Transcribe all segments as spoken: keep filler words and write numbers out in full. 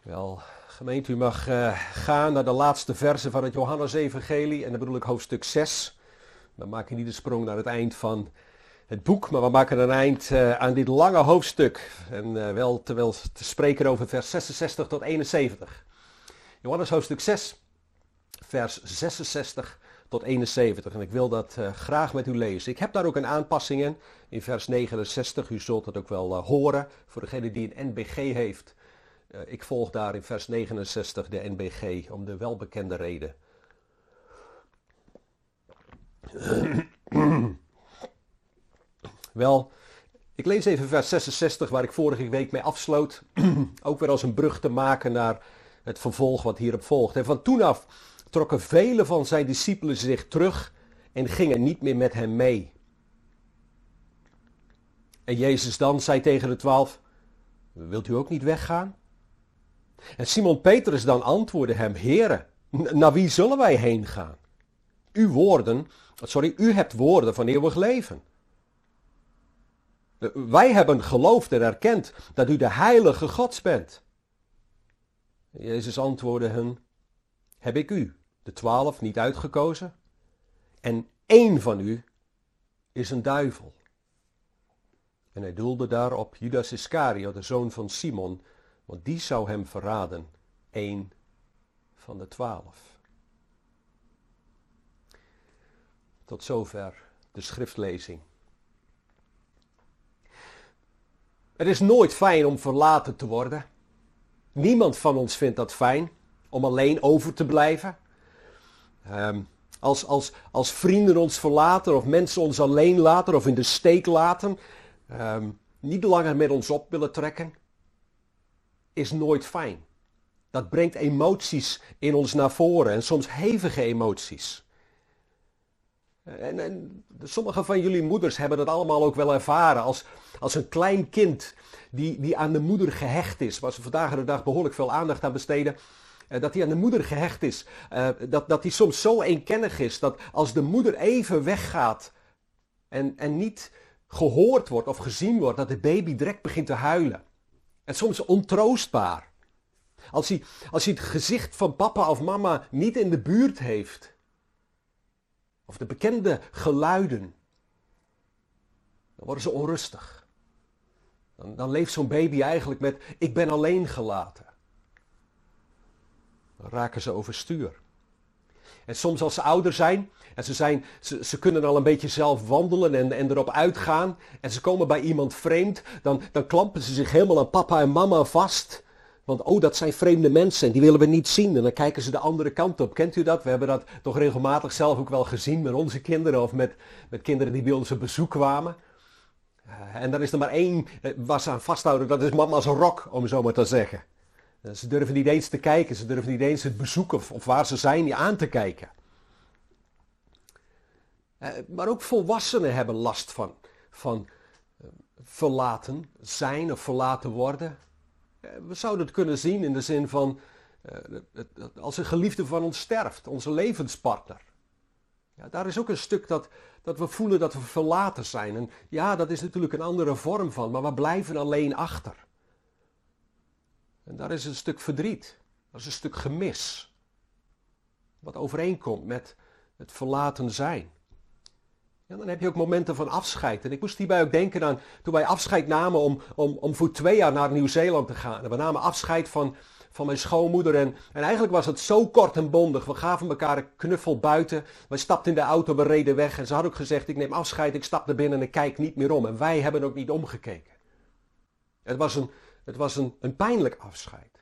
Wel, gemeente, u mag uh, gaan naar de laatste versen van het Johannesevangelie. En dan bedoel ik hoofdstuk zes. We maken niet de sprong naar het eind van het boek, maar we maken een eind uh, aan dit lange hoofdstuk. En uh, wel terwijl te spreken over vers zesenzestig tot eenenzeventig. Johannes hoofdstuk zes, vers zesenzestig tot eenenzeventig. En ik wil dat uh, graag met u lezen. Ik heb daar ook een aanpassing in, in vers negenenzestig. U zult het ook wel uh, horen, voor degene die een N B G heeft. Uh, ik volg daar in vers negenenzestig de N B G, om de welbekende reden. Wel, ik lees even vers zesenzestig, waar ik vorige week mee afsloot. Ook weer als een brug te maken naar het vervolg wat hierop volgt. En van toen af trokken vele van zijn discipelen zich terug en gingen niet meer met hem mee. En Jezus dan zei tegen de twaalf: wilt u ook niet weggaan? En Simon Petrus dan antwoordde hem: Heere, naar wie zullen wij heen gaan? U woorden, sorry, u hebt woorden van eeuwig leven. Wij hebben geloofd en erkend dat u de heilige Gods bent. Jezus antwoordde hen: heb ik u, de twaalf, niet uitgekozen? En één van u is een duivel. En hij doelde daar op Judas Iscariot, de zoon van Simon, want die zou hem verraden, één van de twaalf. Tot zover de schriftlezing. Het is nooit fijn om verlaten te worden. Niemand van ons vindt dat fijn, om alleen over te blijven. Um, als, als, als vrienden ons verlaten, of mensen ons alleen laten, of in de steek laten, um, niet langer met ons op willen trekken, is nooit fijn. Dat brengt emoties in ons naar voren, en soms hevige emoties. En, en sommige van jullie moeders hebben dat allemaal ook wel ervaren. Als, als een klein kind die, die aan de moeder gehecht is, waar ze vandaag de dag behoorlijk veel aandacht aan besteden, uh, dat die aan de moeder gehecht is. Uh, dat, dat die soms zo eenkennig is, dat als de moeder even weggaat en, en niet gehoord wordt of gezien wordt, dat de baby direct begint te huilen. En soms ontroostbaar. Als hij, als hij het gezicht van papa of mama niet in de buurt heeft, of de bekende geluiden, dan worden ze onrustig. Dan, dan leeft zo'n baby eigenlijk met: ik ben alleen gelaten. Dan raken ze overstuur. En soms als ze ouder zijn, en ze, zijn, ze, ze kunnen al een beetje zelf wandelen en, en erop uitgaan, en ze komen bij iemand vreemd, dan, dan klampen ze zich helemaal aan papa en mama vast. Want oh, dat zijn vreemde mensen en die willen we niet zien. En dan kijken ze de andere kant op. Kent u dat? We hebben dat toch regelmatig zelf ook wel gezien met onze kinderen of met, met kinderen die bij ons op bezoek kwamen. Uh, en dan is er maar één uh, waar ze aan vasthouden, dat is mama's rok, om zo maar te zeggen. Uh, ze durven niet eens te kijken, ze durven niet eens het bezoek of, of waar ze zijn die aan te kijken. Uh, maar ook volwassenen hebben last van, van uh, verlaten zijn of verlaten worden. We zouden het kunnen zien in de zin van, uh, als een geliefde van ons sterft, onze levenspartner. Ja, daar is ook een stuk dat, dat we voelen dat we verlaten zijn. En ja, dat is natuurlijk een andere vorm van, maar we blijven alleen achter. En daar is een stuk verdriet, dat is een stuk gemis. Wat overeenkomt met het verlaten zijn. Ja, dan heb je ook momenten van afscheid. En ik moest hierbij ook denken aan toen wij afscheid namen om, om, om voor twee jaar naar Nieuw-Zeeland te gaan. En we namen afscheid van, van mijn schoonmoeder. En, en eigenlijk was het zo kort en bondig. We gaven elkaar een knuffel buiten. Wij stapten in de auto, we reden weg. En ze had ook gezegd: ik neem afscheid, ik stap naar binnen en ik kijk niet meer om. En wij hebben ook niet omgekeken. Het was een, het was een, een pijnlijk afscheid.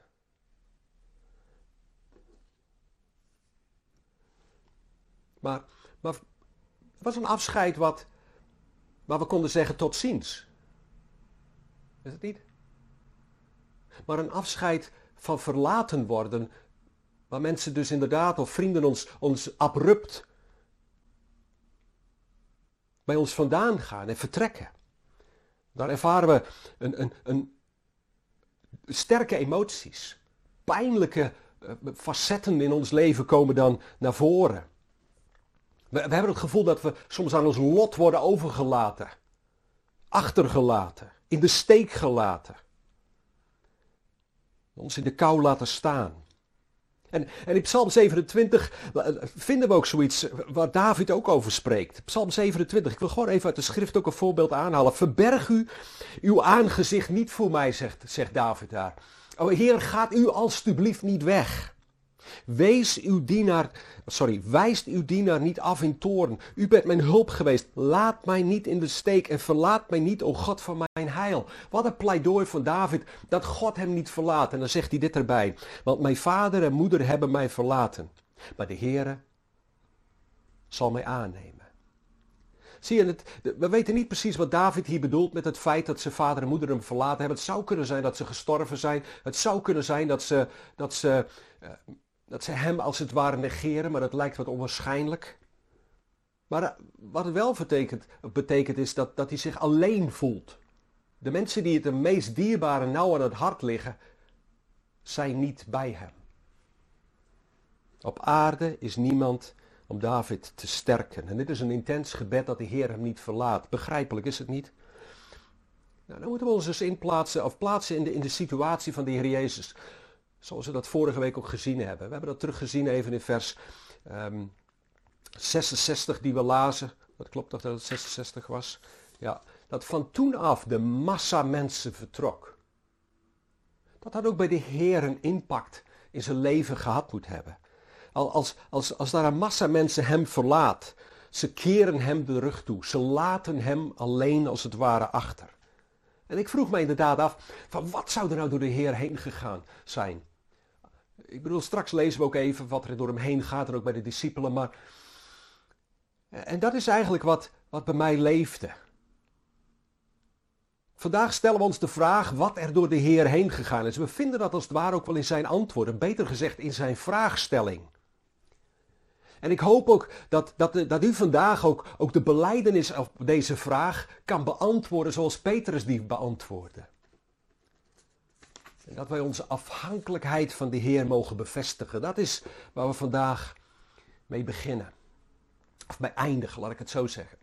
Maar... maar Het was een afscheid wat, waar we konden zeggen tot ziens. Is het niet? Maar een afscheid van verlaten worden, waar mensen dus inderdaad, of vrienden ons, ons abrupt bij ons vandaan gaan en vertrekken. Daar ervaren we een, een, een sterke emoties. Pijnlijke uh, facetten in ons leven komen dan naar voren. We, we hebben het gevoel dat we soms aan ons lot worden overgelaten. Achtergelaten. In de steek gelaten. Ons in de kou laten staan. En, en in Psalm zevenentwintig vinden we ook zoiets waar David ook over spreekt. Psalm zevenentwintig, ik wil gewoon even uit de schrift ook een voorbeeld aanhalen. Verberg u uw aangezicht niet voor mij, zegt, zegt David daar. O Heer, gaat u alstublieft niet weg. Wees uw dienaar, sorry, wijst uw dienaar niet af in toorn. U bent mijn hulp geweest. Laat mij niet in de steek en verlaat mij niet, o God van mijn heil. Wat een pleidooi van David, dat God hem niet verlaat. En dan zegt hij dit erbij. Want mijn vader en moeder hebben mij verlaten. Maar de Heere zal mij aannemen. Zie je, het, we weten niet precies wat David hier bedoelt met het feit dat zijn vader en moeder hem verlaten hebben. Het zou kunnen zijn dat ze gestorven zijn. Het zou kunnen zijn dat ze, dat ze, uh, dat ze hem als het ware negeren, maar dat lijkt wat onwaarschijnlijk. Maar uh, wat het wel betekent, betekent is dat, dat hij zich alleen voelt. De mensen die het de meest dierbare nauw aan het hart liggen, zijn niet bij hem. Op aarde is niemand om David te sterken. En dit is een intens gebed dat de Heer hem niet verlaat. Begrijpelijk is het niet? Nou, dan moeten we ons dus inplaatsen, of plaatsen in de, in de situatie van de Heer Jezus. Zoals we dat vorige week ook gezien hebben. We hebben dat teruggezien even in vers um, zesenzestig die we lazen. Dat klopt toch dat het zesenzestig was? Ja, dat van toen af de massa mensen vertrok. Dat had ook bij de Heer een impact in zijn leven gehad moet hebben. Als, als, als daar een massa mensen hem verlaat, ze keren hem de rug toe. Ze laten hem alleen als het ware achter. En ik vroeg me inderdaad af, van wat zou er nou door de Heer heen gegaan zijn? Ik bedoel, straks lezen we ook even wat er door hem heen gaat en ook bij de discipelen. Maar... En dat is eigenlijk wat, wat bij mij leefde. Vandaag stellen we ons de vraag wat er door de Heer heen gegaan is. We vinden dat als het ware ook wel in zijn antwoorden, beter gezegd in zijn vraagstelling. En ik hoop ook dat, dat, dat u vandaag ook, ook de belijdenis op deze vraag kan beantwoorden zoals Petrus die beantwoordde. En dat wij onze afhankelijkheid van de Heer mogen bevestigen. Dat is waar we vandaag mee beginnen. Of mee eindigen, laat ik het zo zeggen.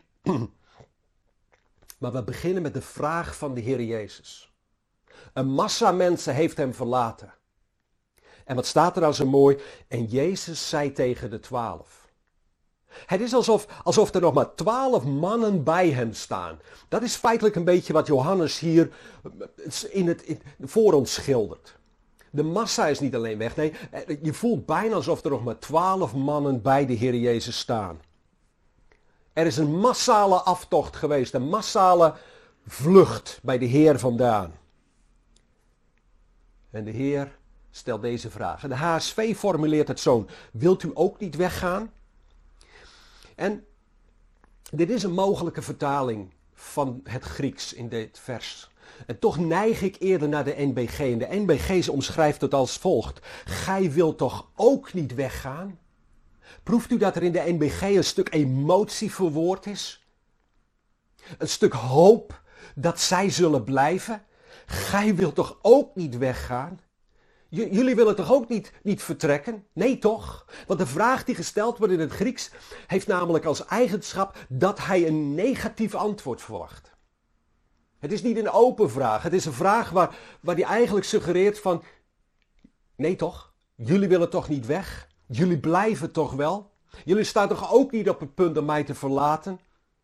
Maar we beginnen met de vraag van de Heer Jezus. Een massa mensen heeft hem verlaten. En wat staat er nou zo mooi? En Jezus zei tegen de twaalf. Het is alsof, alsof er nog maar twaalf mannen bij hem staan. Dat is feitelijk een beetje wat Johannes hier in het, in, voor ons schildert. De massa is niet alleen weg. Nee, je voelt bijna alsof er nog maar twaalf mannen bij de Heer Jezus staan. Er is een massale aftocht geweest. Een massale vlucht bij de Heer vandaan. En de Heer stelt deze vraag. De H S V formuleert het zo. Wilt u ook niet weggaan? En dit is een mogelijke vertaling van het Grieks in dit vers. En toch neig ik eerder naar de N B G. En de N B G omschrijft het als volgt. Gij wilt toch ook niet weggaan? Proeft u dat er in de N B G een stuk emotie verwoord is? Een stuk hoop dat zij zullen blijven? Gij wilt toch ook niet weggaan? J- jullie willen toch ook niet, niet vertrekken? Nee toch? Want de vraag die gesteld wordt in het Grieks heeft namelijk als eigenschap dat hij een negatief antwoord verwacht. Het is niet een open vraag. Het is een vraag waar, waar hij eigenlijk suggereert van... Nee toch? Jullie willen toch niet weg? Jullie blijven toch wel? Jullie staan toch ook niet op het punt om mij te verlaten?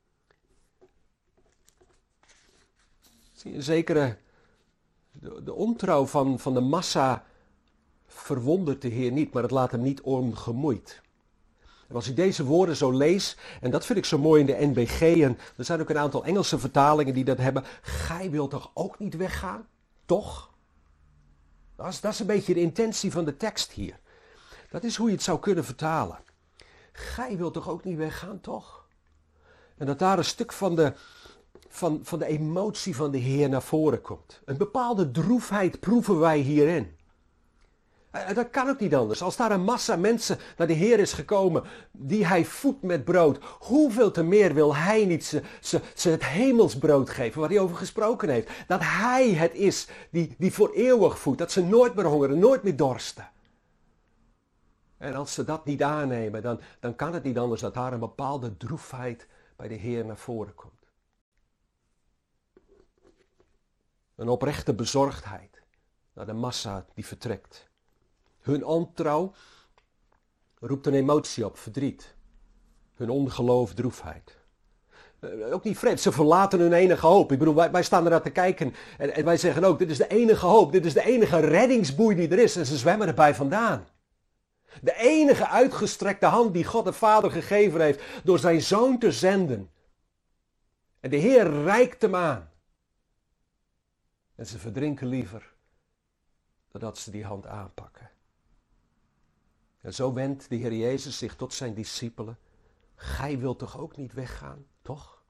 Zie je, een zekere... De, de ontrouw van, van de massa verwondert de Heer niet, maar het laat hem niet ongemoeid. En als ik deze woorden zo lees, en dat vind ik zo mooi in de N B G, en er zijn ook een aantal Engelse vertalingen die dat hebben. Gij wilt toch ook niet weggaan? Toch? Dat is, dat is een beetje de intentie van de tekst hier. Dat is hoe je het zou kunnen vertalen. Gij wilt toch ook niet weggaan, toch? En dat daar een stuk van de, van, van de emotie van de Heer naar voren komt. Een bepaalde droefheid proeven wij hierin. En dat kan ook niet anders. Als daar een massa mensen naar de Heer is gekomen die hij voedt met brood, hoeveel te meer wil hij niet ze, ze, ze het hemelsbrood geven waar hij over gesproken heeft. Dat hij het is die, die voor eeuwig voedt, dat ze nooit meer hongeren, nooit meer dorsten. En als ze dat niet aannemen, dan, dan kan het niet anders dat daar een bepaalde droefheid bij de Heer naar voren komt. Een oprechte bezorgdheid. naar de massa die vertrekt. Hun ontrouw roept een emotie op, verdriet. Hun ongeloof, droefheid. Uh, ook niet vreemd, ze verlaten hun enige hoop. Ik bedoel, wij, wij staan ernaar te kijken en, en wij zeggen ook, dit is de enige hoop, dit is de enige reddingsboei die er is. En ze zwemmen erbij vandaan. De enige uitgestrekte hand die God de Vader gegeven heeft door zijn Zoon te zenden. En de Heer reikt hem aan. En ze verdrinken liever dan dat ze die hand aanpakken. En zo wendt de Heer Jezus zich tot zijn discipelen. Gij wilt toch ook niet weggaan, toch?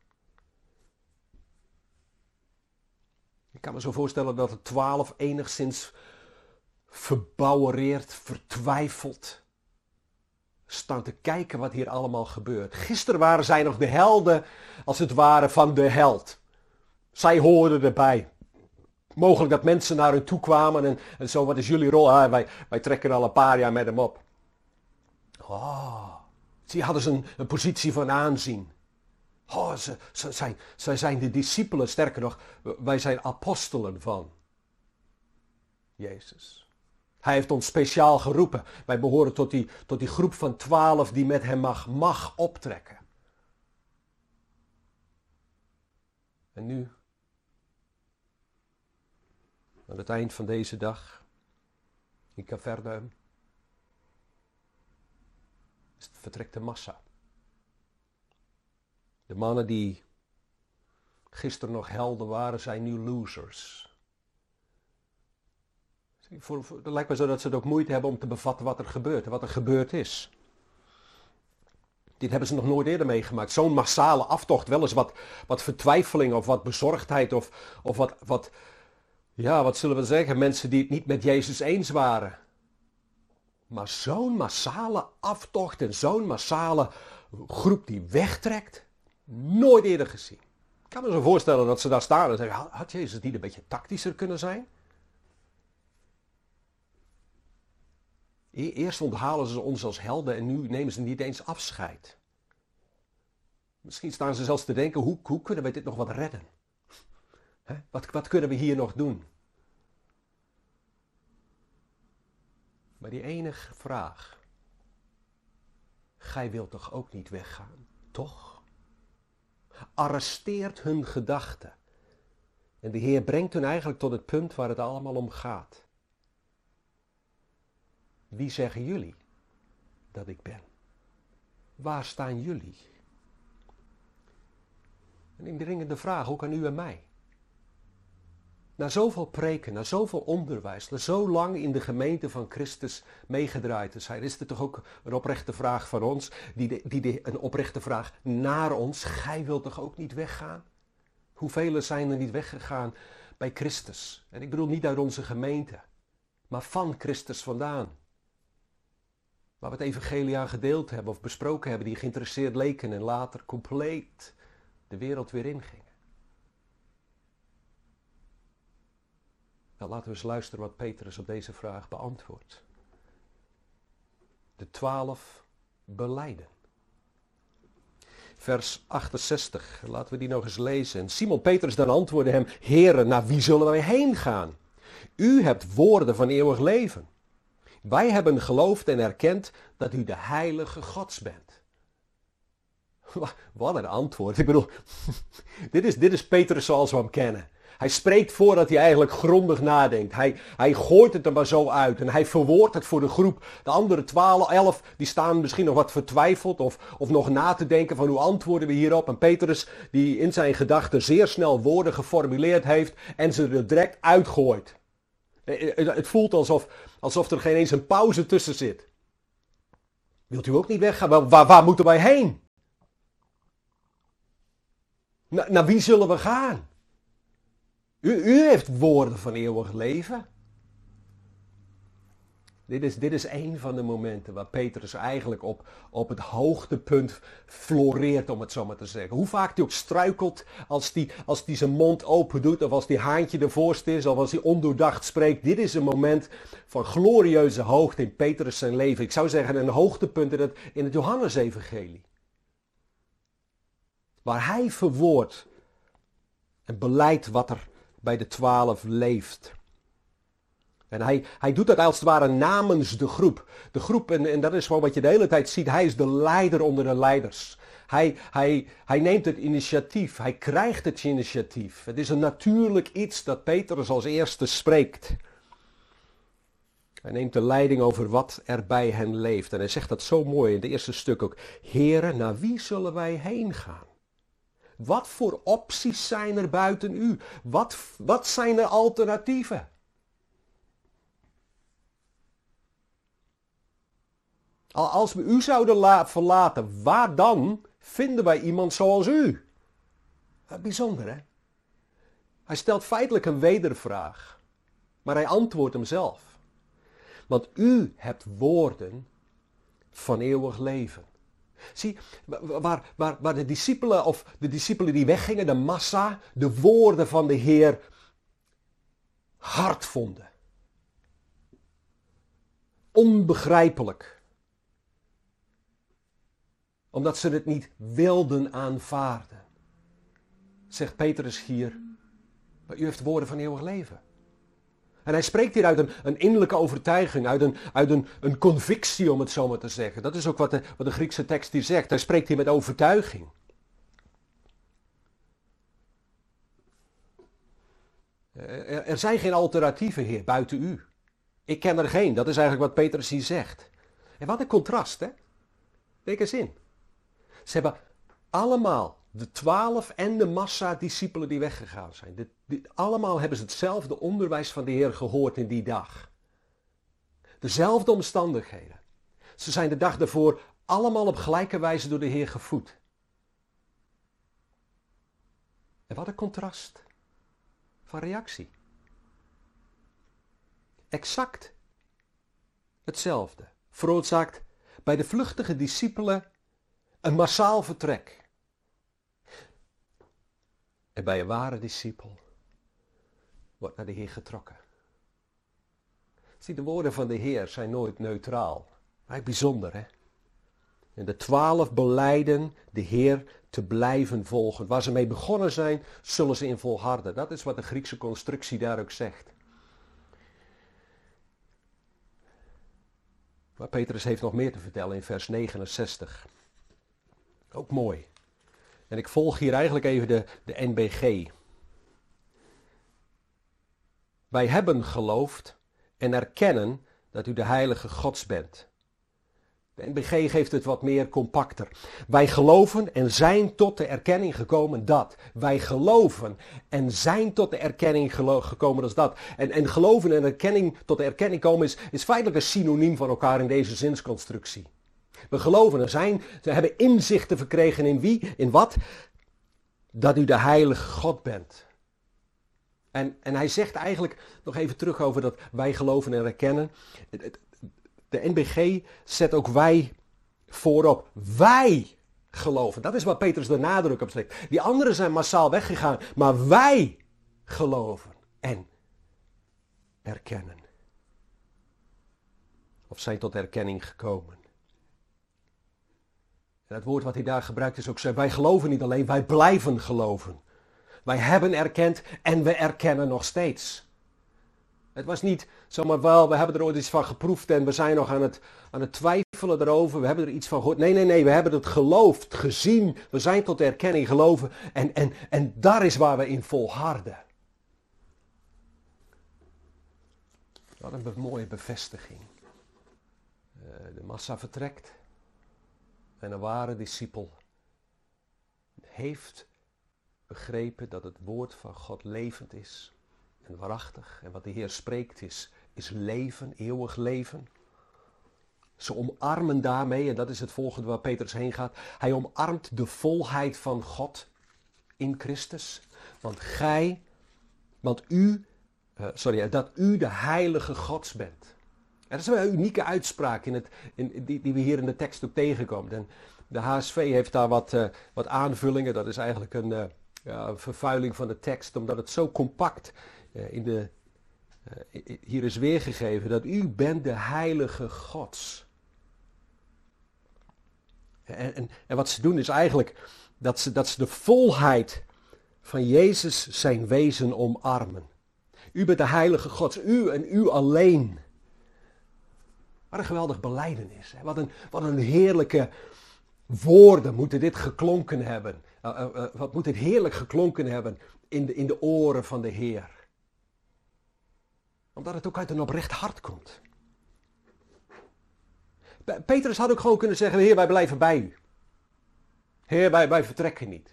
Ik kan me zo voorstellen dat de twaalf enigszins verbouwereerd, vertwijfeld staan te kijken wat hier allemaal gebeurt. Gisteren waren zij nog de helden, als het ware, van de held. Zij hoorden erbij. Mogelijk dat mensen naar hun toe kwamen en, en zo, wat is jullie rol? Ah, wij, wij trekken al een paar jaar met hem op. Oh, zie, hadden ze een, een positie van aanzien. Oh, ze, ze, zijn, zij zijn de discipelen, sterker nog, wij zijn apostelen van Jezus. Hij heeft ons speciaal geroepen. Wij behoren tot die, tot die groep van twaalf die met hem mag, mag optrekken. En nu, aan het eind van deze dag, in Capernaum, vertrekt de massa. De mannen die gisteren nog helden waren, zijn nu losers. Voor, voor, het lijkt me zo dat ze het ook moeite hebben om te bevatten wat er gebeurt en wat er gebeurd is. Dit hebben ze nog nooit eerder meegemaakt. Zo'n massale aftocht, wel eens wat, wat vertwijfeling of wat bezorgdheid of, of wat, wat, ja, wat zullen we zeggen, mensen die het niet met Jezus eens waren. Maar zo'n massale aftocht en zo'n massale groep die wegtrekt, nooit eerder gezien. Ik kan me zo voorstellen dat ze daar staan en zeggen, had Jezus niet een beetje tactischer kunnen zijn? Eerst onthalen ze ons als helden en nu nemen ze niet eens afscheid. Misschien staan ze zelfs te denken, hoe, hoe kunnen we dit nog wat redden? He? Wat, wat kunnen we hier nog doen? Maar die enige vraag, gij wilt toch ook niet weggaan, toch? Arresteert hun gedachten. En de Heer brengt hun eigenlijk tot het punt waar het allemaal om gaat. Wie zeggen jullie dat ik ben? Waar staan jullie? En een dringende vraag, ook aan u en mij. Na zoveel preken, na zoveel onderwijs, na zo lang in de gemeente van Christus meegedraaid te zijn, is er toch ook een oprechte vraag van ons, die, de, die de, een oprechte vraag naar ons. Gij wilt toch ook niet weggaan? Hoeveel zijn er niet weggegaan bij Christus? En ik bedoel niet uit onze gemeente, maar van Christus vandaan. Waar we het evangelie aan gedeeld hebben of besproken hebben, die geïnteresseerd leken en later compleet de wereld weer ingingen. Nou, laten we eens luisteren wat Petrus op deze vraag beantwoordt. De twaalf belijden. Vers achtenzestig, laten we die nog eens lezen. En Simon Petrus dan antwoordde hem, Heere, naar wie zullen wij heen gaan? U hebt woorden van eeuwig leven. Wij hebben geloofd en erkend dat u de heilige Gods bent. Wat een antwoord. Ik bedoel, dit is, dit is Petrus zoals we hem kennen. Hij spreekt voordat hij eigenlijk grondig nadenkt. Hij, hij gooit het er maar zo uit en hij verwoordt het voor de groep. De andere twaalf, elf, die staan misschien nog wat vertwijfeld of, of nog na te denken van hoe antwoorden we hierop. En Petrus, die in zijn gedachten zeer snel woorden geformuleerd heeft en ze er direct uitgooit. Het voelt alsof, alsof er geen eens een pauze tussen zit. Wilt u ook niet weggaan? Waar, waar, waar moeten wij heen? Na, naar wie zullen we gaan? U, u heeft woorden van eeuwig leven. Dit is, dit is een van de momenten waar Petrus eigenlijk op, op het hoogtepunt floreert, om het zo maar te zeggen. Hoe vaak hij ook struikelt als hij als die zijn mond open doet, of als die haantje ervoorst is, of als hij ondoordacht spreekt. Dit is een moment van glorieuze hoogte in Petrus zijn leven. Ik zou zeggen een hoogtepunt in het, in het Johannesevangelie. Waar hij verwoordt en beleidt wat er bij de twaalf leeft. En hij, hij doet dat als het ware namens de groep. De groep, en, en dat is gewoon wat je de hele tijd ziet, hij is de leider onder de leiders. Hij, hij, hij neemt het initiatief, hij krijgt het initiatief. Het is een natuurlijk iets dat Petrus als eerste spreekt. Hij neemt de leiding over wat er bij hen leeft. En hij zegt dat zo mooi in het eerste stuk ook. Heren, naar wie zullen wij heen gaan? Wat voor opties zijn er buiten u? Wat, wat zijn er alternatieven? Als we u zouden la- verlaten, waar dan vinden wij iemand zoals u? Bijzonder, hè? Hij stelt feitelijk een wedervraag, maar hij antwoordt hem zelf. Want u hebt woorden van eeuwig leven. Zie, waar, waar, waar de discipelen, of de discipelen die weggingen, de massa, de woorden van de Heer hard vonden. Onbegrijpelijk. Omdat ze het niet wilden aanvaarden. Zegt Petrus hier, maar u heeft woorden van eeuwig leven. En hij spreekt hier uit een, een innerlijke overtuiging, uit, een, uit een, een convictie om het zo maar te zeggen. Dat is ook wat de, wat de Griekse tekst hier zegt. Hij spreekt hier met overtuiging. Er, er zijn geen alternatieven, Heer, buiten u. Ik ken er geen, dat is eigenlijk wat Petrus hier zegt. En wat een contrast, hè? Denk eens in. Ze hebben allemaal, de twaalf en de massa discipelen die weggegaan zijn. De, die, allemaal hebben ze hetzelfde onderwijs van de Heer gehoord in die dag. Dezelfde omstandigheden. Ze zijn de dag daarvoor allemaal op gelijke wijze door de Heer gevoed. En wat een contrast van reactie. Exact hetzelfde veroorzaakt bij de vluchtige discipelen een massaal vertrek. En bij een ware discipel wordt naar de Heer getrokken. Zie, de woorden van de Heer zijn nooit neutraal. Maar bijzonder, hè? En de twaalf belijden de Heer te blijven volgen. Waar ze mee begonnen zijn, zullen ze in volharden. Dat is wat de Griekse constructie daar ook zegt. Maar Petrus heeft nog meer te vertellen in vers negenenzestig. Ook mooi. En ik volg hier eigenlijk even de, de N B G. Wij hebben geloofd en erkennen dat u de heilige Gods bent. De N B G geeft het wat meer compacter. Wij geloven en zijn tot de erkenning gekomen dat. Wij geloven en zijn tot de erkenning gelo- gekomen als dat. En, en geloven en erkenning tot de erkenning komen is, is feitelijk een synoniem van elkaar in deze zinsconstructie. We geloven en zijn, ze hebben inzichten verkregen in wie, in wat? Dat u de heilige God bent. En, en hij zegt eigenlijk nog even terug over dat wij geloven en erkennen. De N B G zet ook wij voorop. Wij geloven. Dat is waar Petrus de nadruk op zet. Die anderen zijn massaal weggegaan. Maar wij geloven en erkennen. Of zijn tot erkenning gekomen. En het woord wat hij daar gebruikt is ook, wij geloven niet alleen, wij blijven geloven. Wij hebben erkend en we erkennen nog steeds. Het was niet zomaar wel, we hebben er ooit iets van geproefd en we zijn nog aan het, aan het twijfelen erover. We hebben er iets van gehoord. Nee, nee, nee, we hebben het geloofd, gezien. We zijn tot de erkenning geloven en, en, en daar is waar we in volharden. Wat een mooie bevestiging. Uh, de massa vertrekt en een ware discipel heeft begrepen dat het woord van God levend is. En waarachtig. En wat de Heer spreekt is, is leven, eeuwig leven. Ze omarmen daarmee, en dat is het volgende waar Petrus heen gaat. Hij omarmt de volheid van God in Christus. Want gij, want u, uh, sorry, dat u de heilige Gods bent. En dat is een unieke uitspraak in het, in, die, die we hier in de tekst ook tegenkomen. En de H S V heeft daar wat, uh, wat aanvullingen. Dat is eigenlijk een, uh, ja, een vervuiling van de tekst, omdat het zo compact uh, in de, uh, hier is weergegeven. Dat u bent de heilige Gods. En, en, en wat ze doen is eigenlijk dat ze, dat ze de volheid van Jezus zijn wezen omarmen. U bent de heilige Gods, u en u alleen. Wat een geweldig belijdenis. Hè? Wat, een, wat een heerlijke woorden moeten dit geklonken hebben. Uh, uh, uh, wat moet dit heerlijk geklonken hebben in de, in de oren van de Heer. Omdat het ook uit een oprecht hart komt. Petrus had ook gewoon kunnen zeggen, Heer, wij blijven bij u. Heer, wij, wij vertrekken niet.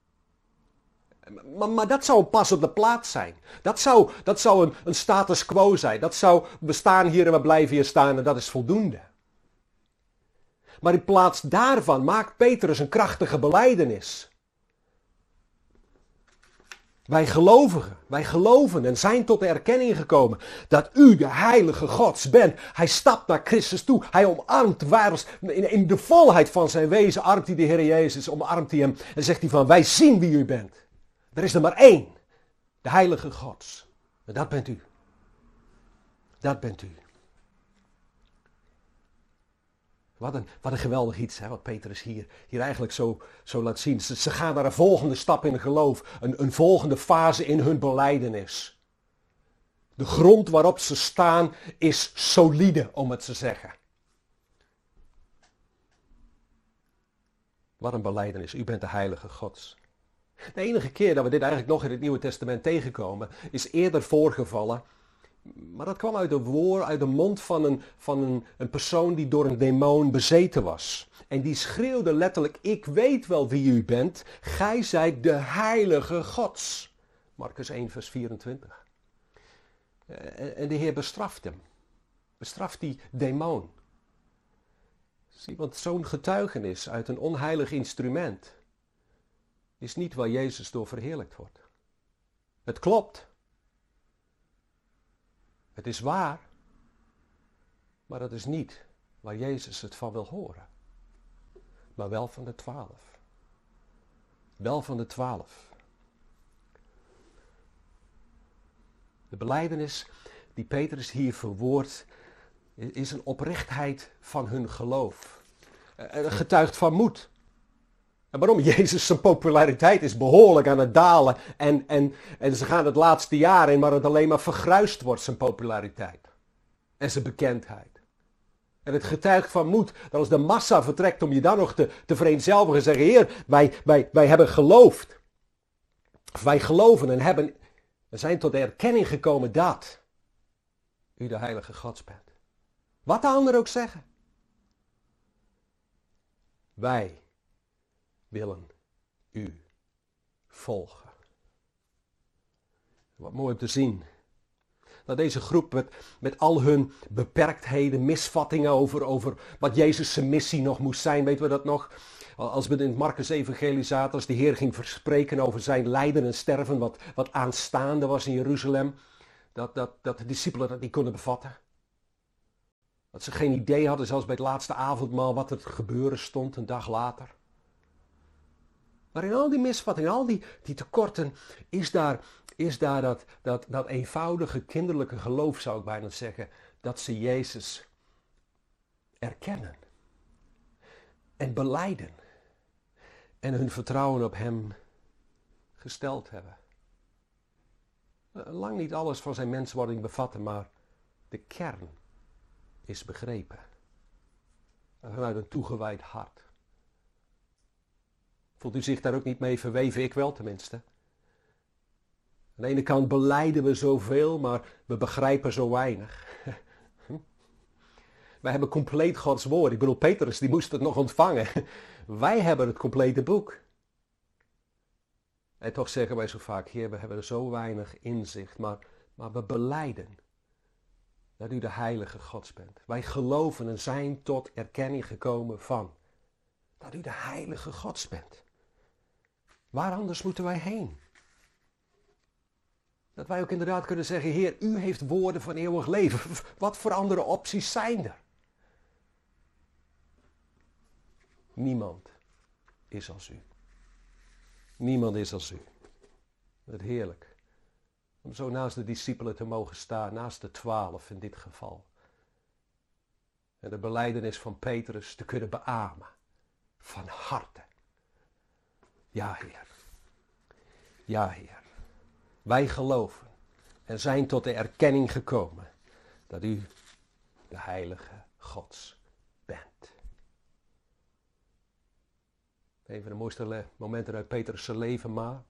Maar, maar dat zou een pas op de plaats zijn. Dat zou, dat zou een, een status quo zijn. Dat zou, we staan hier en we blijven hier staan en dat is voldoende. Maar in plaats daarvan maakt Petrus een krachtige belijdenis. Wij gelovigen, wij geloven en zijn tot de erkenning gekomen dat u de heilige Gods bent. Hij stapt naar Christus toe. Hij omarmt waar in, in de volheid van zijn wezen, armt hij de Heer Jezus, omarmt hij hem en zegt hij van, wij zien wie u bent. Er is er maar één, de heilige Gods. En dat bent u. Dat bent u. Wat een, wat een geweldig iets, hè, wat Petrus hier, hier eigenlijk zo, zo laat zien. Ze, ze gaan naar een volgende stap in geloof. Een, een volgende fase in hun belijdenis. De grond waarop ze staan is solide, om het te zeggen. Wat een belijdenis. U bent de heilige Gods. De enige keer dat we dit eigenlijk nog in het Nieuwe Testament tegenkomen, is eerder voorgevallen. Maar dat kwam uit de woord, uit de mond van, een, van een, een persoon die door een demon bezeten was. En die schreeuwde letterlijk, ik weet wel wie u bent, gij zijt de heilige Gods. Marcus één vers vierentwintig. En de Heer bestraft hem. Bestraft die demon. Zie, want zo'n getuigenis uit een onheilig instrument is niet waar Jezus door verheerlijkt wordt. Het klopt. Het is waar, maar dat is niet waar Jezus het van wil horen. Maar wel van de twaalf. Wel van de twaalf. De belijdenis die Petrus hier verwoordt, is een oprechtheid van hun geloof. Het getuigt van moed. En waarom? Jezus, zijn populariteit is behoorlijk aan het dalen. En, en, en ze gaan het laatste jaar in waar het alleen maar vergruist wordt, zijn populariteit. En zijn bekendheid. En het getuigt van moed. Dat als de massa vertrekt om je dan nog te, te vereenzelvigen en zeggen, Heer, wij, wij, wij hebben geloofd. Of wij geloven en hebben, we zijn tot de erkenning gekomen dat u de heilige Gods bent. Wat de anderen ook zeggen. Wij willen u volgen. Wat mooi om te zien. Dat deze groep met, met al hun beperktheden, misvattingen over, over wat Jezus' zijn missie nog moest zijn, weten we dat nog? Als we in het Marcus evangelie zaten, als de Heer ging verspreken over zijn lijden en sterven, wat, wat aanstaande was in Jeruzalem, dat, dat, dat de discipelen dat niet konden bevatten. Dat ze geen idee hadden, zelfs bij het laatste avondmaal, wat er te gebeuren stond een dag later. Maar in al die misvattingen, al die, die tekorten, is daar, is daar dat, dat, dat eenvoudige kinderlijke geloof, zou ik bijna zeggen, dat ze Jezus erkennen en belijden en hun vertrouwen op Hem gesteld hebben. Lang niet alles van zijn menswording bevatten, maar de kern is begrepen. Vanuit een toegewijd hart. Voelt u zich daar ook niet mee verweven? Ik wel tenminste. Aan de ene kant belijden we zoveel, maar we begrijpen zo weinig. Wij hebben compleet Gods woord. Ik bedoel, Petrus die moest het nog ontvangen. Wij hebben het complete boek. En toch zeggen wij zo vaak, Heer, we hebben er zo weinig inzicht, maar, maar we belijden dat u de heilige Gods bent. Wij geloven en zijn tot erkenning gekomen van dat u de heilige Gods bent. Waar anders moeten wij heen? Dat wij ook inderdaad kunnen zeggen, Heer, u heeft woorden van eeuwig leven. Wat voor andere opties zijn er? Niemand is als u. Niemand is als u. Het heerlijk. Om zo naast de discipelen te mogen staan, naast de twaalf in dit geval. En de belijdenis van Petrus te kunnen beamen. Van harte. Ja, Heer. Ja, Heer. Wij geloven en zijn tot de erkenning gekomen dat u de heilige Gods bent. Een van de mooiste le- momenten uit Petrus' leven, maar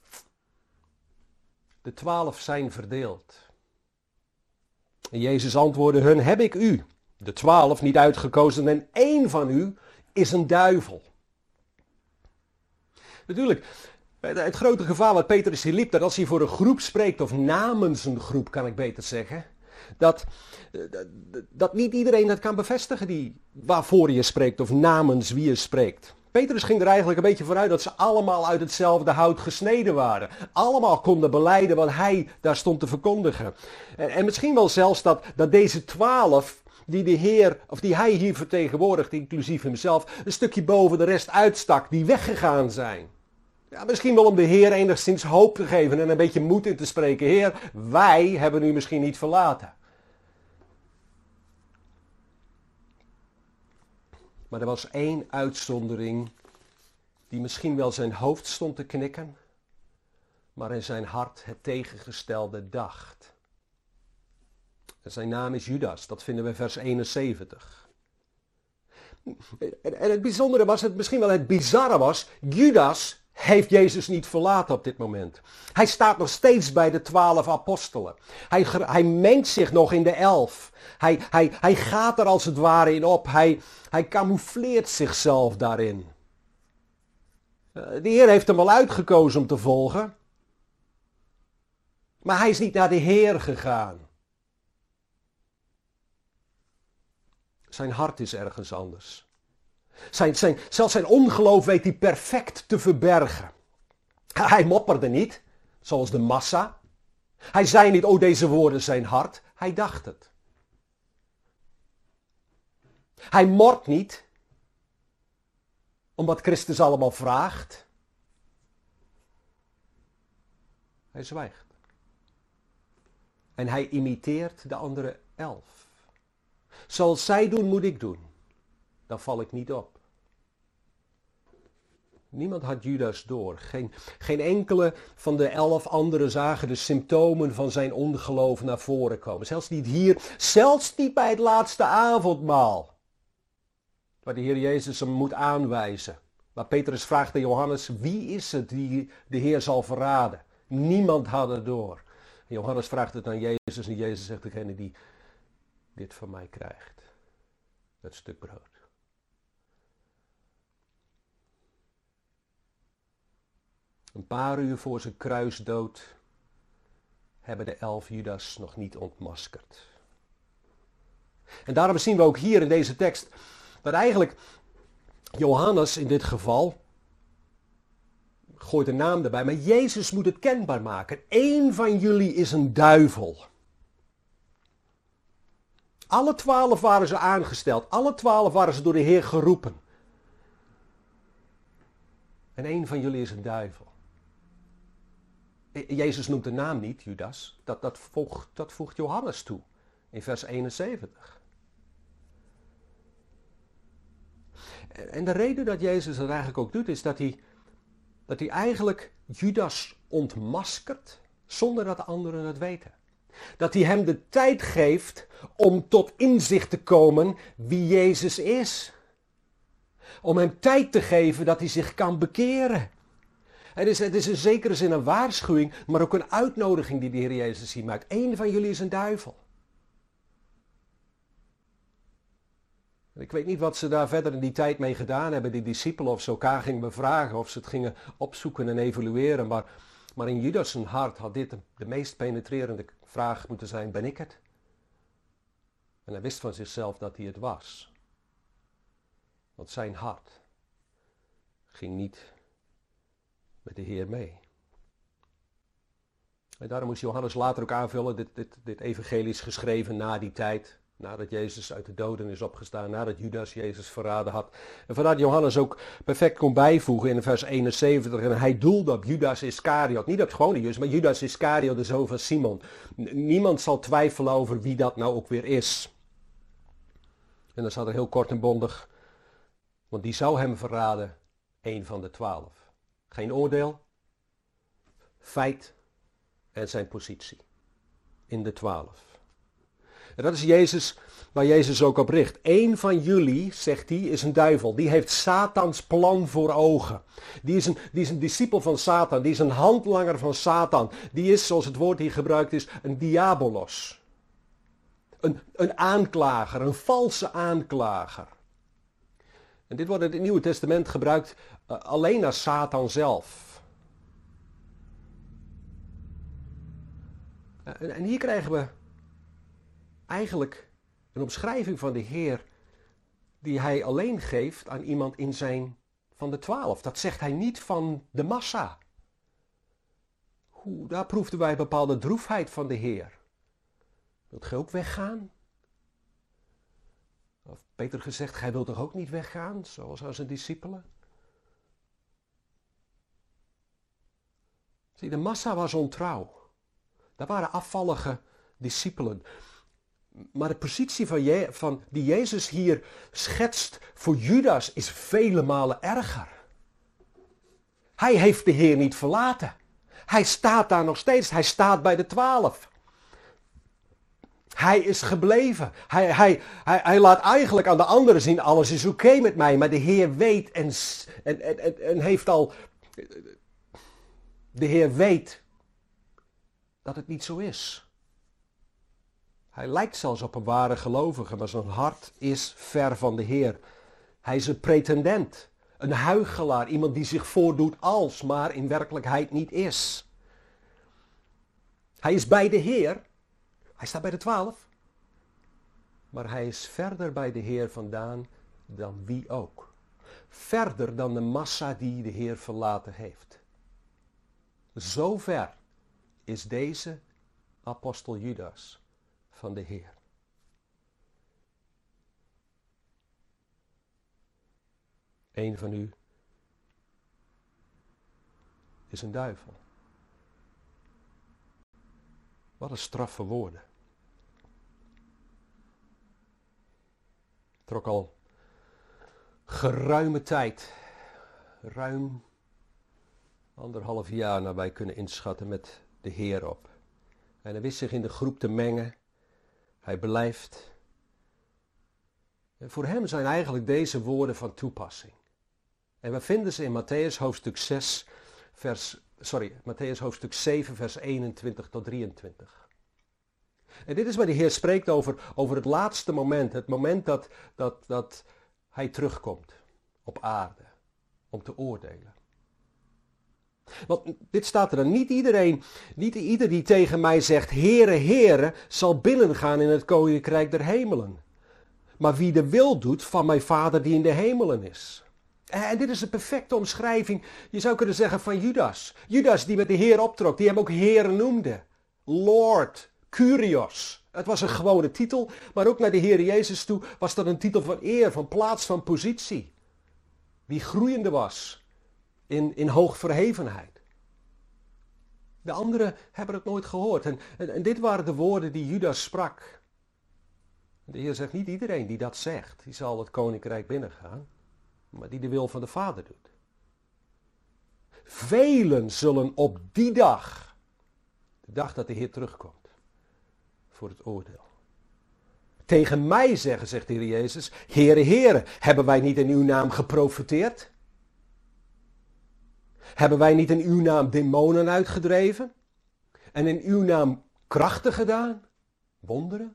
de twaalf zijn verdeeld. En Jezus antwoordde hun, heb ik u, de twaalf, niet uitgekozen en één van u is een duivel. Natuurlijk, het grote gevaar wat Petrus hier liep, dat als hij voor een groep spreekt, of namens een groep kan ik beter zeggen, dat, dat, dat niet iedereen dat kan bevestigen die, waarvoor je spreekt of namens wie je spreekt. Petrus ging er eigenlijk een beetje vanuit dat ze allemaal uit hetzelfde hout gesneden waren. Allemaal konden belijden wat hij daar stond te verkondigen. En, en misschien wel zelfs dat, dat deze twaalf, die de Heer, of die hij hier vertegenwoordigt, inclusief hemzelf, een stukje boven de rest uitstak, die weggegaan zijn. Ja, misschien wel om de Heer enigszins hoop te geven en een beetje moed in te spreken. Heer, wij hebben u misschien niet verlaten. Maar er was één uitzondering die misschien wel zijn hoofd stond te knikken, maar in zijn hart het tegengestelde dacht. En zijn naam is Judas, dat vinden we in vers eenenzeventig. En het bijzondere was, het misschien wel het bizarre was, Judas heeft Jezus niet verlaten op dit moment. Hij staat nog steeds bij de twaalf apostelen. Hij, hij mengt zich nog in de elf. Hij, hij, hij gaat er als het ware in op. Hij, hij camoufleert zichzelf daarin. De Heer heeft hem wel uitgekozen om te volgen. Maar hij is niet naar de Heer gegaan. Zijn hart is ergens anders. Zijn, zijn, zelfs zijn ongeloof weet hij perfect te verbergen. Hij mopperde niet, zoals de massa. Hij zei niet, oh deze woorden zijn hard. Hij dacht het. Hij mort niet, om wat Christus allemaal vraagt. Hij zwijgt. En hij imiteert de andere elf. Zoals zij doen, moet ik doen. Dan val ik niet op. Niemand had Judas door. Geen, geen enkele van de elf anderen zagen de symptomen van zijn ongeloof naar voren komen. Zelfs niet hier, zelfs niet bij het laatste avondmaal. Waar de Heer Jezus hem moet aanwijzen. Waar Petrus vraagt aan Johannes, wie is het die de Heer zal verraden? Niemand had het door. En Johannes vraagt het aan Jezus en Jezus zegt, degene die dit van mij krijgt. Dat stuk brood. Een paar uur voor zijn kruisdood hebben de elf Judas nog niet ontmaskerd. En daarom zien we ook hier in deze tekst dat eigenlijk Johannes in dit geval gooit een naam erbij, maar Jezus moet het kenbaar maken. Eén van jullie is een duivel. Alle twaalf waren ze aangesteld, alle twaalf waren ze door de Heer geroepen. En één van jullie is een duivel. Jezus noemt de naam niet, Judas. Dat, dat, voegt, dat voegt Johannes toe. In vers eenenzeventig. En de reden dat Jezus dat eigenlijk ook doet, is dat hij, dat hij eigenlijk Judas ontmaskert, zonder dat de anderen het weten. Dat hij hem de tijd geeft om tot inzicht te komen wie Jezus is. Om hem tijd te geven dat hij zich kan bekeren. Het is, het is in zekere zin een waarschuwing, maar ook een uitnodiging die de Heer Jezus hier maakt. Eén van jullie is een duivel. Ik weet niet wat ze daar verder in die tijd mee gedaan hebben, die discipelen, of ze elkaar gingen bevragen, of ze het gingen opzoeken en evalueren. Maar, maar in Judas' hart had dit de, de meest penetrerende vraag moeten zijn, ben ik het? En hij wist van zichzelf dat hij het was. Want zijn hart ging niet met de Heer mee. En daarom moest Johannes later ook aanvullen, dit, dit, dit evangelie is geschreven na die tijd, nadat Jezus uit de doden is opgestaan, nadat Judas Jezus verraden had. En vandaar dat Johannes ook perfect kon bijvoegen in vers eenenzeventig, en hij doelde op Judas Iscariot, niet op het gewone Judas, maar Judas Iscariot, de zoon van Simon. Niemand zal twijfelen over wie dat nou ook weer is. En dan staat er heel kort en bondig, want die zou hem verraden, één van de twaalf. Geen oordeel, feit en zijn positie. in de twaalf. En dat is Jezus, waar Jezus ook op richt. Eén van jullie, zegt hij, is een duivel. Die heeft Satans plan voor ogen. Die is, een, die is een discipel van Satan. Die is een handlanger van Satan. Die is, zoals het woord hier gebruikt is, een diabolos. Een, een aanklager, een valse aanklager. En dit wordt in het Nieuwe Testament gebruikt uh, alleen naar Satan zelf. Uh, en, en hier krijgen we eigenlijk een omschrijving van de Heer die hij alleen geeft aan iemand in zijn van de twaalf. Dat zegt hij niet van de massa. Hoe, daar proefden wij een bepaalde droefheid van de Heer. Wilt gij ook weggaan? Of beter gezegd, gij wilt toch ook niet weggaan, zoals aan zijn discipelen? Zie, de massa was ontrouw. Daar waren afvallige discipelen. Maar de positie van, Je- van die Jezus hier schetst voor Judas is vele malen erger. Hij heeft de Heer niet verlaten. Hij staat daar nog steeds. Hij staat bij de twaalf. Hij is gebleven. Hij, hij, hij, hij laat eigenlijk aan de anderen zien, alles is oké met mij. Maar de Heer weet en, en, en, en heeft al... De Heer weet dat het niet zo is. Hij lijkt zelfs op een ware gelovige, maar zijn hart is ver van de Heer. Hij is een pretendent, een huichelaar, iemand die zich voordoet als, maar in werkelijkheid niet is. Hij is bij de Heer, hij staat bij de twaalf, maar hij is verder bij de Heer vandaan dan wie ook. Verder dan de massa die de Heer verlaten heeft. Zo ver is deze apostel Judas van de Heer. Eén van u is een duivel. Wat een straffe woorden. Trok al geruime tijd, ruim anderhalf jaar naar wij kunnen inschatten met de Heer op. En hij wist zich in de groep te mengen. Hij blijft. En voor hem zijn eigenlijk deze woorden van toepassing. En we vinden ze in Matthäus hoofdstuk zes, vers, sorry, Matthäus hoofdstuk zeven, vers eenentwintig tot drieëntwintig. En dit is waar de Heer spreekt over, over het laatste moment. Het moment dat, dat, dat hij terugkomt op aarde om te oordelen. Want dit staat er dan. Niet iedereen, niet ieder die tegen mij zegt, Heere, Heere, zal binnengaan in het koninkrijk der hemelen. Maar wie de wil doet van mijn Vader die in de hemelen is. En dit is een perfecte omschrijving, je zou kunnen zeggen, van Judas. Judas die met de Heer optrok, die hem ook Heer noemde. Lord, Kyrios. Het was een gewone titel, maar ook naar de Heer Jezus toe was dat een titel van eer, van plaats, van positie. Die groeiende was. In, in hoogverhevenheid. De anderen hebben het nooit gehoord. En, en, en dit waren de woorden die Judas sprak. De Heer zegt, niet iedereen die dat zegt, die zal het koninkrijk binnengaan. Maar die de wil van de Vader doet. Velen zullen op die dag, de dag dat de Heer terugkomt, voor het oordeel. Tegen mij zeggen, zegt de Heer Jezus, Heere, Heere, hebben wij niet in uw naam geprofeteerd? Hebben wij niet in uw naam demonen uitgedreven? En in uw naam krachten gedaan? Wonderen?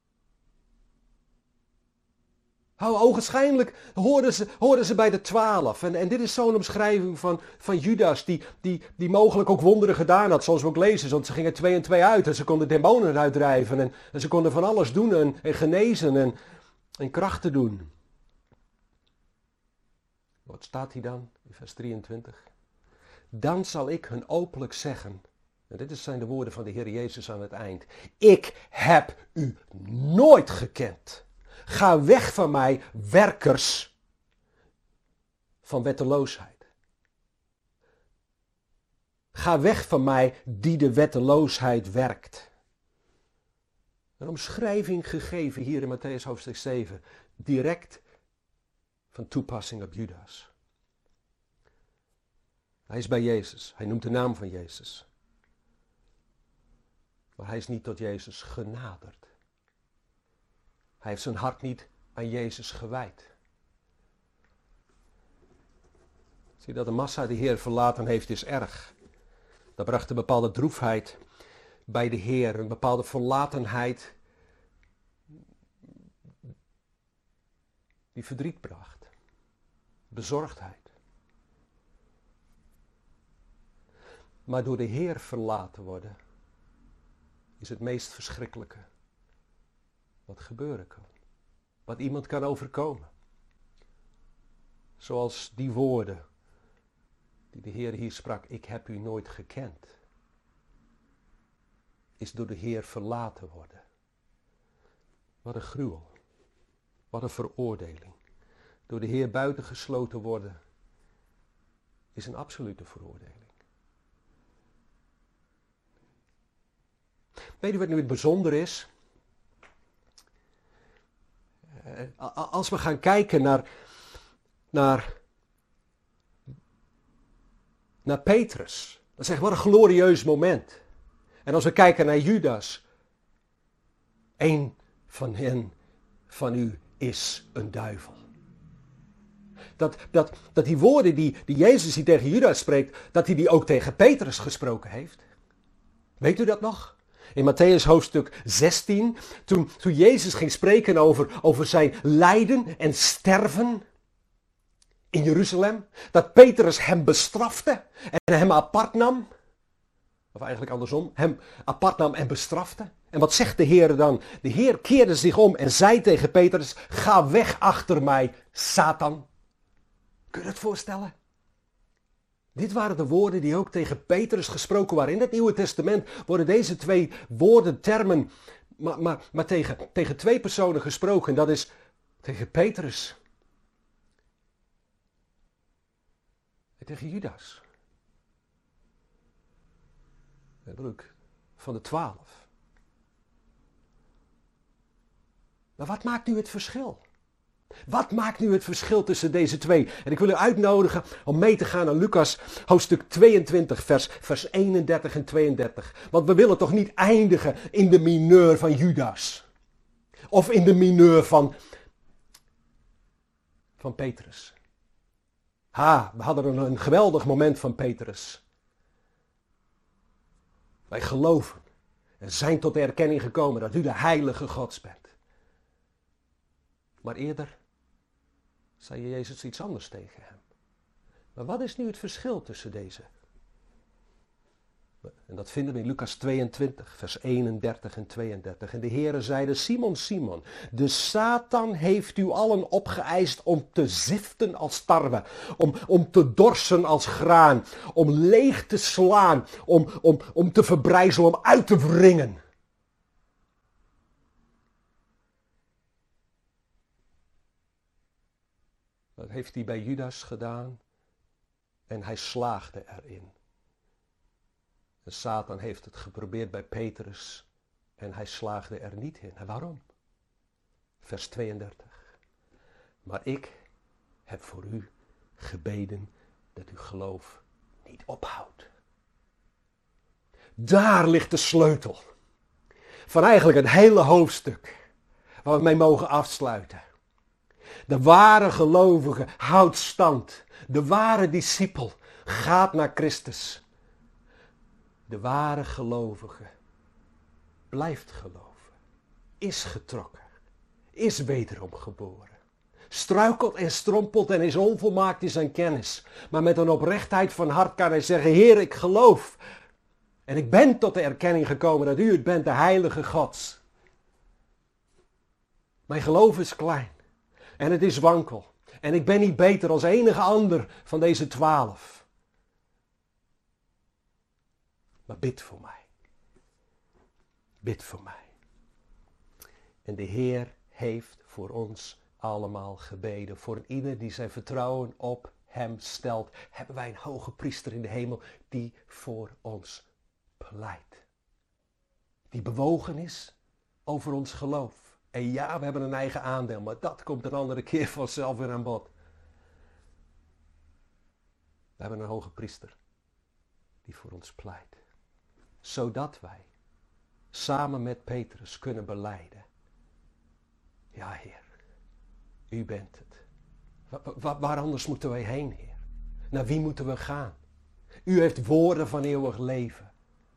Nou, ogenschijnlijk hoorden ze, hoorden ze bij de twaalf. En, en dit is zo'n omschrijving van, van Judas, die, die, die mogelijk ook wonderen gedaan had, zoals we ook lezen. Want ze gingen twee en twee uit en ze konden demonen uitdrijven. En, en ze konden van alles doen en, en genezen en, en krachten doen. Wat staat hier dan in vers drieëntwintig? Dan zal ik hun openlijk zeggen, en dit zijn de woorden van de Heer Jezus aan het eind. Ik heb u nooit gekend. Ga weg van mij, werkers van wetteloosheid. Ga weg van mij die de wetteloosheid werkt. Een omschrijving gegeven hier in Matthäus hoofdstuk zeven, direct van toepassing op Judas. Hij is bij Jezus. Hij noemt de naam van Jezus. Maar hij is niet tot Jezus genaderd. Hij heeft zijn hart niet aan Jezus gewijd. Zie dat de massa de Heer verlaten heeft is erg. Dat bracht een bepaalde droefheid bij de Heer, een bepaalde verlatenheid die verdriet bracht. Bezorgdheid. Maar door de Heer verlaten worden is het meest verschrikkelijke wat gebeuren kan. Wat iemand kan overkomen. Zoals die woorden die de Heer hier sprak, ik heb u nooit gekend. Is door de Heer verlaten worden. Wat een gruwel. Wat een veroordeling. Door de Heer buitengesloten worden is een absolute veroordeling. Weet u wat nu het bijzonder is? Als we gaan kijken naar, naar, naar Petrus, dan zeggen we wat een glorieus moment. En als we kijken naar Judas, één van hen, van u, is een duivel. Dat, dat, dat die woorden die, die Jezus die tegen Judas spreekt, dat hij die ook tegen Petrus gesproken heeft. Weet u dat nog? In Matthäus hoofdstuk zestien, toen, toen Jezus ging spreken over, over zijn lijden en sterven in Jeruzalem, dat Petrus hem bestrafte en hem apart nam, of eigenlijk andersom, hem apart nam en bestrafte. En wat zegt de Heer dan? De Heer keerde zich om en zei tegen Petrus, ga weg achter mij, Satan. Kun je het voorstellen? Dit waren de woorden die ook tegen Petrus gesproken waren. In het Nieuwe Testament worden deze twee woorden, termen, maar, maar, maar tegen, tegen twee personen gesproken. Dat is tegen Petrus en tegen Judas. Dat bedoel ik van de twaalf. Maar wat maakt nu het verschil? Wat maakt nu het verschil tussen deze twee? En ik wil u uitnodigen om mee te gaan naar Lucas hoofdstuk tweeëntwintig, vers, vers eenendertig en tweeëndertig. Want we willen toch niet eindigen in de mineur van Judas. Of in de mineur van, van Petrus. Ha, we hadden een, een geweldig moment van Petrus. Wij geloven en zijn tot de erkenning gekomen dat u de heilige Gods bent. Maar eerder zei Jezus iets anders tegen hem. Maar wat is nu het verschil tussen deze? En dat vinden we in Lucas tweeëntwintig, vers eenendertig en tweeëndertig. En de Heere zeide, Simon, Simon, de Satan heeft u allen opgeëist om te ziften als tarwe, om, om te dorsen als graan, om leeg te slaan, om, om, om te verbrijzelen, om uit te wringen. Dat heeft hij bij Judas gedaan en hij slaagde erin. En Satan heeft het geprobeerd bij Petrus en hij slaagde er niet in. En waarom? Vers tweeëndertig. Maar ik heb voor u gebeden dat uw geloof niet ophoudt. Daar ligt de sleutel van eigenlijk het hele hoofdstuk waar we mee mogen afsluiten. De ware gelovige houdt stand. De ware discipel gaat naar Christus. De ware gelovige blijft geloven. Is getrokken. Is wederom geboren. Struikelt en strompelt en is onvolmaakt in zijn kennis. Maar met een oprechtheid van hart kan hij zeggen, Heer, ik geloof. En ik ben tot de erkenning gekomen dat u het bent, de heilige Gods. Mijn geloof is klein. En het is wankel. En ik ben niet beter als enige ander van deze twaalf. Maar bid voor mij. Bid voor mij. En de Heer heeft voor ons allemaal gebeden. Voor ieder die zijn vertrouwen op hem stelt, hebben wij een hoge priester in de hemel die voor ons pleit. Die bewogen is over ons geloof. En ja, we hebben een eigen aandeel, maar dat komt een andere keer vanzelf weer aan bod. We hebben een hoge priester die voor ons pleit. Zodat wij samen met Petrus kunnen belijden. Ja, Heer, u bent het. Wa- wa- waar anders moeten wij heen, Heer? Naar wie moeten we gaan? U heeft woorden van eeuwig leven.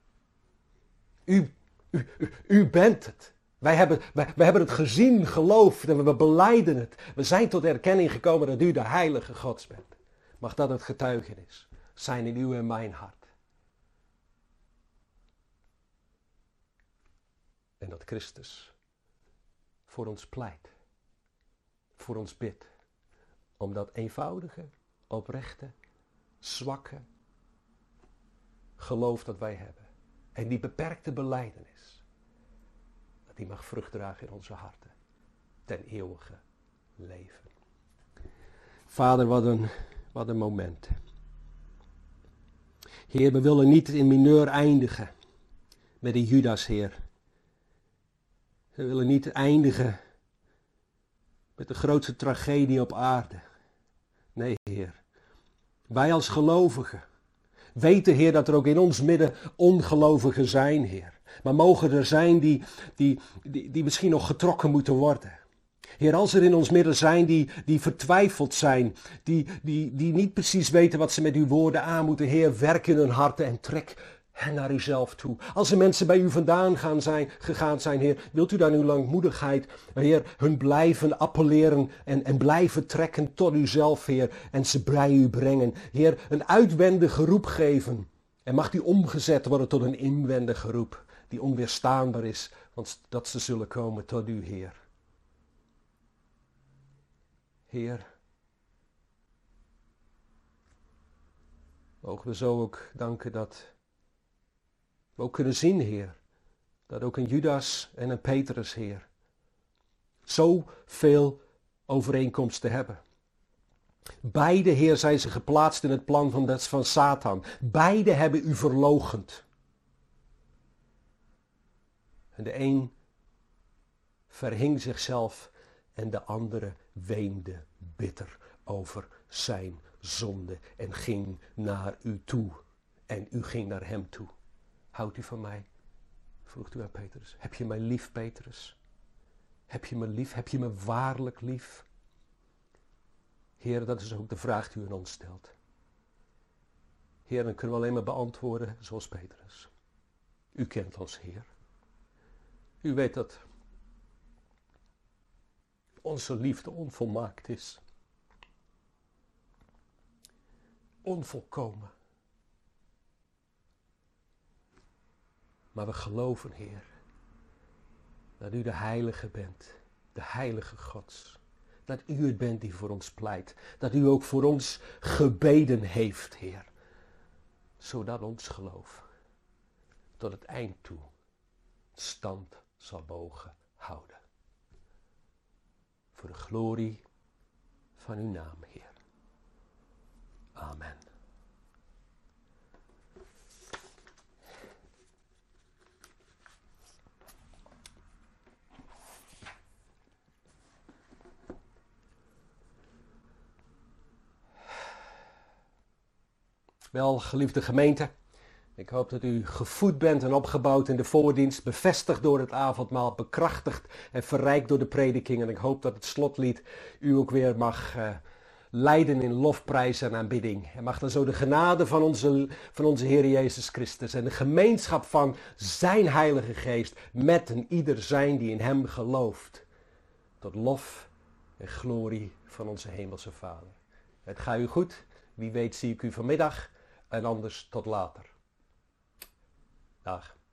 U, u, u, u bent het. Wij hebben, wij, wij hebben het gezien, geloofd en we belijden het. We zijn tot erkenning gekomen dat u de heilige Gods bent. Mag dat het getuigenis zijn in uw en mijn hart. En dat Christus voor ons pleit. Voor ons bidt. Om dat eenvoudige, oprechte, zwakke geloof dat wij hebben. En die beperkte belijdenis. Dat die mag vrucht dragen in onze harten. Ten eeuwige leven. Vader, wat een, wat een moment. Heer, we willen niet in mineur eindigen met de Judas, Heer. We willen niet eindigen met de grootste tragedie op aarde. Nee, Heer. Wij als gelovigen weten, Heer, dat er ook in ons midden ongelovigen zijn, Heer. Maar mogen er zijn die, die, die, die misschien nog getrokken moeten worden. Heer, als er in ons midden zijn die, die vertwijfeld zijn, die, die, die niet precies weten wat ze met uw woorden aan moeten, Heer, werk in hun harten en trek hen naar uzelf toe. Als er mensen bij u vandaan gaan zijn, gegaan zijn, Heer, wilt u dan uw langmoedigheid, Heer, hun blijven appelleren en, en blijven trekken tot uzelf, Heer, en ze bij u brengen. Heer, een uitwendige roep geven. En mag die omgezet worden tot een inwendige roep, die onweerstaanbaar is, want dat ze zullen komen tot u, Heer. Heer, mogen we zo ook danken dat we ook kunnen zien, Heer, dat ook een Judas en een Petrus, Heer, zoveel overeenkomsten hebben. Beide, Heer, zijn ze geplaatst in het plan van, des, van Satan. Beide hebben u verloochend. En de een verhing zichzelf en de andere weende bitter over zijn zonde en ging naar u toe. En u ging naar hem toe. Houdt u van mij? Vroeg u aan Petrus. Heb je mij lief, Petrus? Heb je me lief? Heb je me waarlijk lief? Heer, dat is ook de vraag die u aan ons stelt. Heer, dan kunnen we alleen maar beantwoorden zoals Petrus. U kent ons, Heer. U weet dat onze liefde onvolmaakt is. Onvolkomen. Maar we geloven, Heer, dat u de heilige bent, de heilige Gods. Dat u het bent die voor ons pleit. Dat u ook voor ons gebeden heeft, Heer. Zodat ons geloof tot het eind toe stand zal mogen houden. Voor de glorie van uw naam, Heer. Amen. Wel, geliefde gemeente, ik hoop dat u gevoed bent en opgebouwd in de voordienst, bevestigd door het avondmaal, bekrachtigd en verrijkt door de prediking. En ik hoop dat het slotlied u ook weer mag uh, leiden in lofprijs en aanbidding. En mag dan zo de genade van onze, van onze Heer Jezus Christus en de gemeenschap van zijn Heilige Geest met een ieder zijn die in hem gelooft. Tot lof en glorie van onze Hemelse Vader. Het gaat u goed. Wie weet zie ik u vanmiddag en anders tot later. Dag.